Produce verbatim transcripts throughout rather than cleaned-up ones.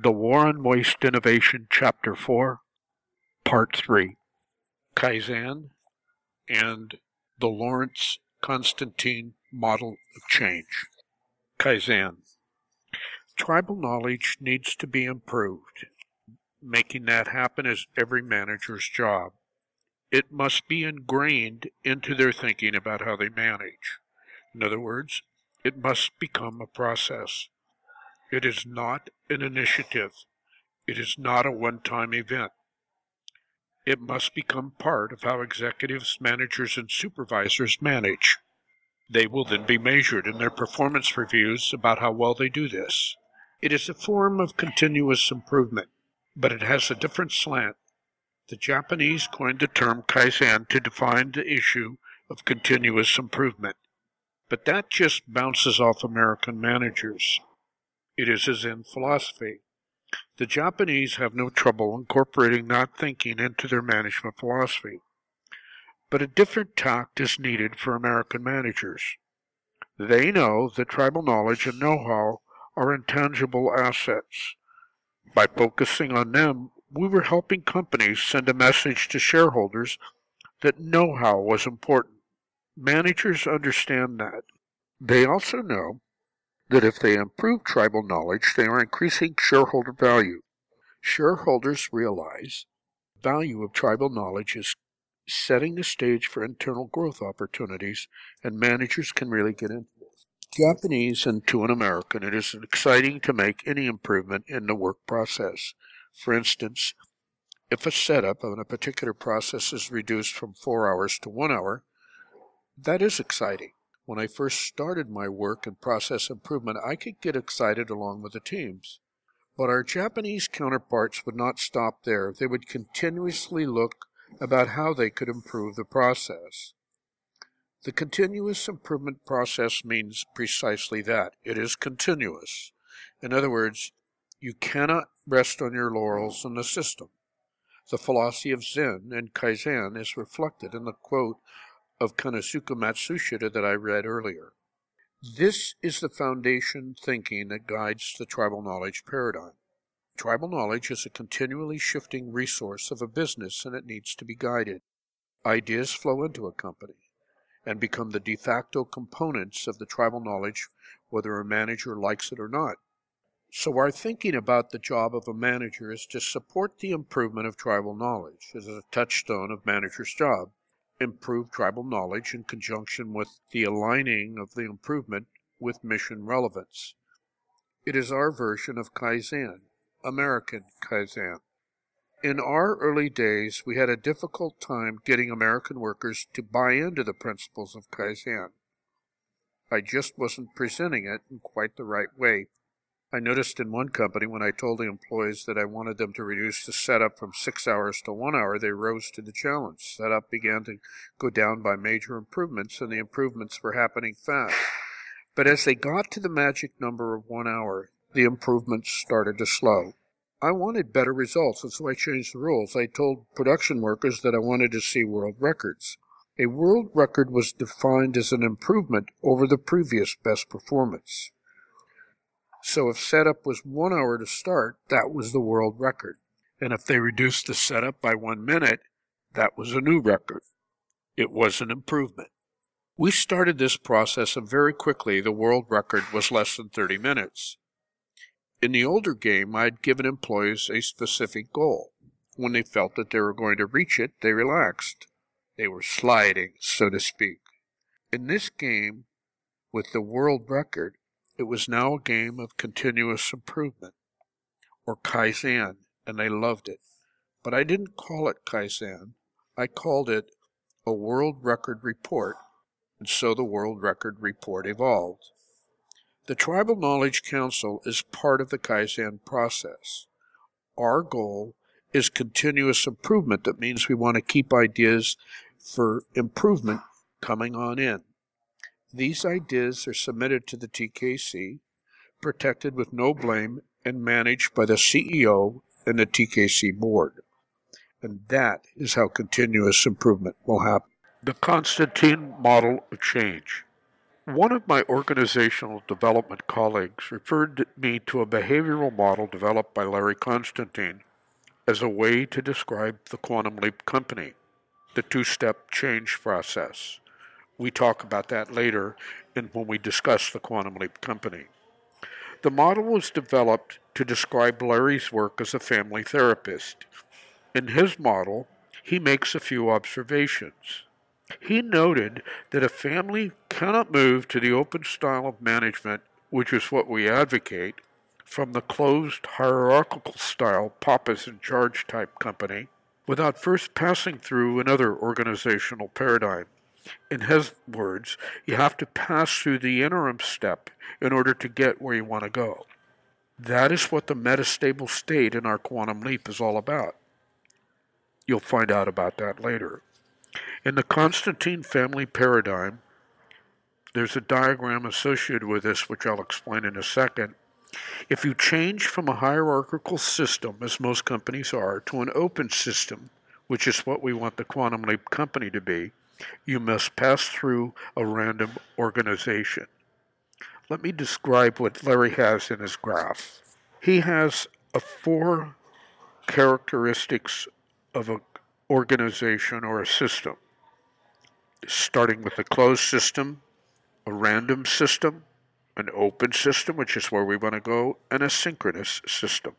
The War on Waste Innovation, Chapter four, Part three, Kaizen and the Lawrence Constantine Model of Change. Kaizen. Tribal knowledge needs to be improved. Making that happen is every manager's job. It must be ingrained into their thinking about how they manage. In other words, it must become a process. It is not an initiative. It is not a one-time event. It must become part of how executives, managers, and supervisors manage. They will then be measured in their performance reviews about how well they do this. It is a form of continuous improvement, but it has a different slant. The Japanese coined the term Kaizen to define the issue of continuous improvement, but that just bounces off American managers. It is a Zen philosophy. The Japanese have no trouble incorporating that thinking into their management philosophy, but a different tact is needed for American managers. They know that tribal knowledge and know-how are intangible assets. By focusing on them, we were helping companies send a message to shareholders that know-how was important. Managers understand that. They also know that if they improve tribal knowledge, they are increasing shareholder value. Shareholders realize the value of tribal knowledge is setting the stage for internal growth opportunities, and managers can really get into this. Japanese and to an American, it is exciting to make any improvement in the work process. For instance, if a setup on a particular process is reduced from four hours to one hour, that is exciting. When I first started my work in process improvement, I could get excited along with the teams. But our Japanese counterparts would not stop there. They would continuously look about how they could improve the process. The continuous improvement process means precisely that. It is continuous. In other words, you cannot rest on your laurels in the system. The philosophy of Zen and Kaizen is reflected in the quote of Konosuke Matsushita that I read earlier. This is the foundation thinking that guides the tribal knowledge paradigm. Tribal knowledge is a continually shifting resource of a business, and it needs to be guided. Ideas flow into a company and become the de facto components of the tribal knowledge, whether a manager likes it or not. So our thinking about the job of a manager is to support the improvement of tribal knowledge. It is a touchstone of manager's job. Improve tribal knowledge in conjunction with the aligning of the improvement with mission relevance. It is our version of Kaizen, American Kaizen. In our early days, we had a difficult time getting American workers to buy into the principles of Kaizen. I just wasn't presenting it in quite the right way. I noticed in one company when I told the employees that I wanted them to reduce the setup from six hours to one hour, they rose to the challenge. Setup began to go down by major improvements, and the improvements were happening fast. But as they got to the magic number of one hour, the improvements started to slow. I wanted better results, and so I changed the rules. I told production workers that I wanted to see world records. A world record was defined as an improvement over the previous best performance. So if setup was one hour to start, that was the world record. And if they reduced the setup by one minute, that was a new record. It was an improvement. We started this process, and very quickly the world record was less than thirty minutes. In the older game, I had given employees a specific goal. When they felt that they were going to reach it, they relaxed. They were sliding, so to speak. In this game, with the world record, it was now a game of continuous improvement, or Kaizen, and they loved it. But I didn't call it Kaizen. I called it a world record report, and so the world record report evolved. The Tribal Knowledge Council is part of the Kaizen process. Our goal is continuous improvement. That means we want to keep ideas for improvement coming on in. These ideas are submitted to the T K C, protected with no blame, and managed by the C E O and the T K C board. And that is how continuous improvement will happen. The Constantine Model of Change. One of my organizational development colleagues referred me to a behavioral model developed by Larry Constantine as a way to describe the Quantum Leap company, the two-step change process. We talk about that later in when we discuss the Quantum Leap company. The model was developed to describe Larry's work as a family therapist. In his model, he makes a few observations. He noted that a family cannot move to the open style of management, which is what we advocate, from the closed hierarchical style Papa's in charge type company without first passing through another organizational paradigm. In his words, you have to pass through the interim step in order to get where you want to go. That is what the metastable state in our quantum leap is all about. You'll find out about that later. In the Constantine family paradigm, there's a diagram associated with this, which I'll explain in a second. If you change from a hierarchical system, as most companies are, to an open system, which is what we want the Quantum Leap company to be, you must pass through a random organization. Let me describe what Larry has in his graph. He has a four characteristics of an organization or a system, starting with a closed system, a random system, an open system, which is where we want to go, and a synchronous system.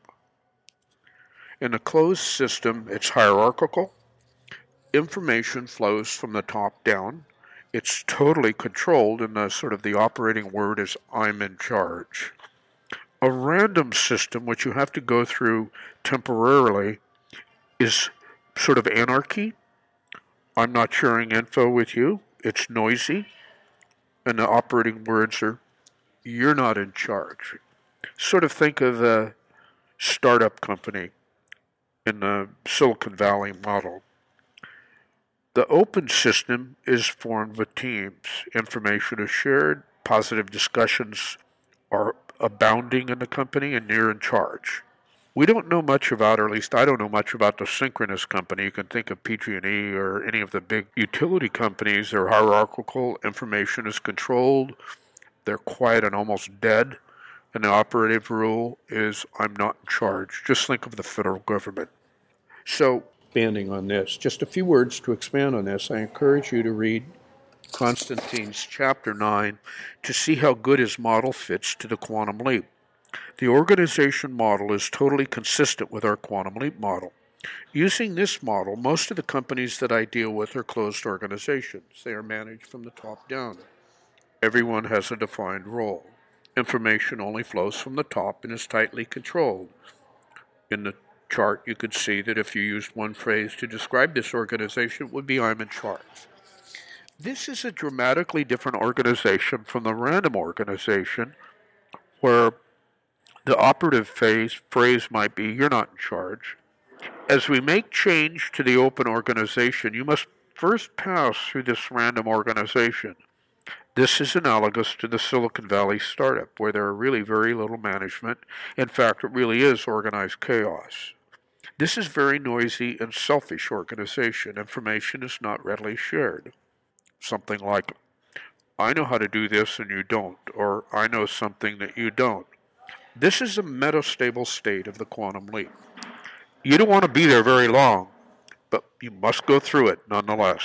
In a closed system, it's hierarchical. Information flows from the top down. It's totally controlled, and the sort of the operating word is I'm in charge. A random system, which you have to go through temporarily, is sort of anarchy. I'm not sharing info with you. It's noisy. And the operating words are, you're not in charge. Sort of think of a startup company in the Silicon Valley model. The open system is formed with teams. Information is shared. Positive discussions are abounding in the company, and you're in charge. We don't know much about, or at least I don't know much about the synchronous company. You can think of P G and E or any of the big utility companies. They're hierarchical. Information is controlled. They're quiet and almost dead. And the operative rule is I'm not in charge. Just think of the federal government. So, expanding on this, just a few words to expand on this. I encourage you to read Constantine's chapter nine to see how good his model fits to the quantum leap. The organization model is totally consistent with our quantum leap model. Using this model, most of the companies that I deal with are closed organizations. They are managed from the top down. Everyone has a defined role. Information only flows from the top and is tightly controlled. In the chart, you could see that if you used one phrase to describe this organization, it would be I'm in charge. This is a dramatically different organization from the random organization, where the operative phase, phrase might be you're not in charge. As we make change to the open organization, you must first pass through this random organization. This is analogous to the Silicon Valley startup, where there are really very little management. In fact, it really is organized chaos. This is very noisy and selfish organization. Information is not readily shared. Something like, I know how to do this and you don't, or I know something that you don't. This is a metastable state of the quantum leap. You don't want to be there very long, but you must go through it nonetheless.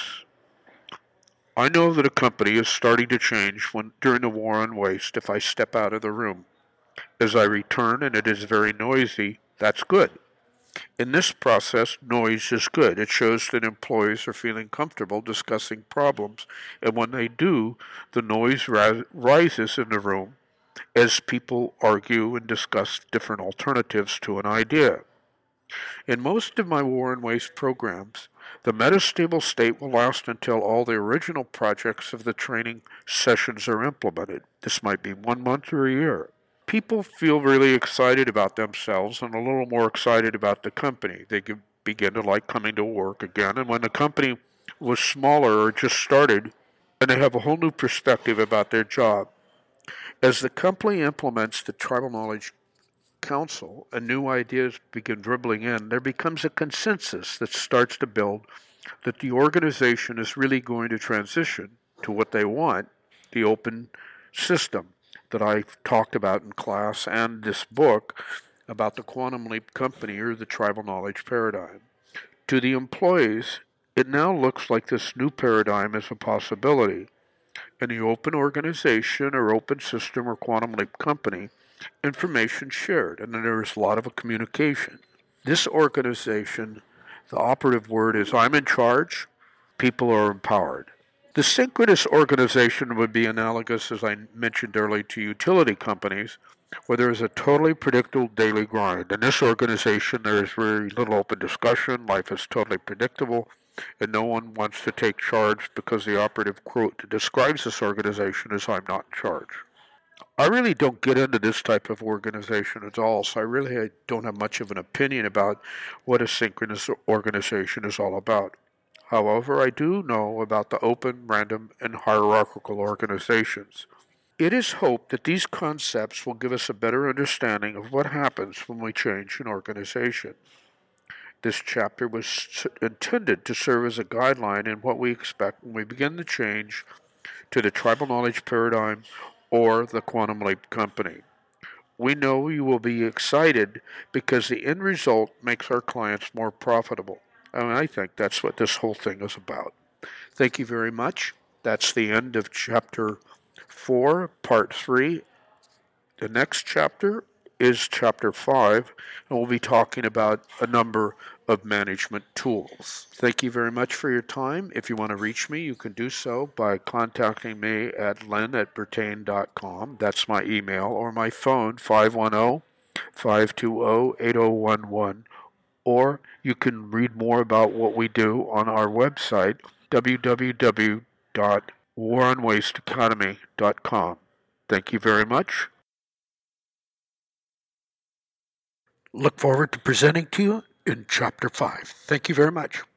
I know that a company is starting to change when during the war on waste if I step out of the room. As I return and it is very noisy, that's good. In this process, noise is good. It shows that employees are feeling comfortable discussing problems, and when they do, the noise ri- rises in the room as people argue and discuss different alternatives to an idea. In most of my war and waste programs, the metastable state will last until all the original projects of the training sessions are implemented. This might be one month or a year. People feel really excited about themselves and a little more excited about the company. They begin to like coming to work again. And when the company was smaller or just started, and they have a whole new perspective about their job. As the company implements the Tribal Knowledge Council and new ideas begin dribbling in, there becomes a consensus that starts to build that the organization is really going to transition to what they want, the open system that I've talked about in class and this book about the Quantum Leap Company or the tribal knowledge paradigm. To the employees, it now looks like this new paradigm is a possibility. In the open organization or open system or Quantum Leap Company, information shared, and then there is a lot of communication. This organization, the operative word is I'm in charge, people are empowered. The synchronous organization would be analogous, as I mentioned earlier, to utility companies, where there is a totally predictable daily grind. In this organization, there is very little open discussion, life is totally predictable, and no one wants to take charge because the operative quote that describes this organization is I'm not in charge. I really don't get into this type of organization at all, so I really don't have much of an opinion about what a synchronous organization is all about. However, I do know about the open, random, and hierarchical organizations. It is hoped that these concepts will give us a better understanding of what happens when we change an organization. This chapter was intended to serve as a guideline in what we expect when we begin the change to the tribal knowledge paradigm or the Quantum Leap Company. We know you will be excited because the end result makes our clients more profitable. And I think that's what this whole thing is about. Thank you very much. That's the end of Chapter four, Part three. The next chapter is Chapter five, and we'll be talking about a number of management tools. Thank you very much for your time. If you want to reach me, you can do so by contacting me at len at bertain dot com. That's my email, or my phone, five one zero, five two zero, eight zero one one. Or you can read more about what we do on our website, w w w dot war on waste academy dot com. Thank you very much. Look forward to presenting to you in Chapter five. Thank you very much.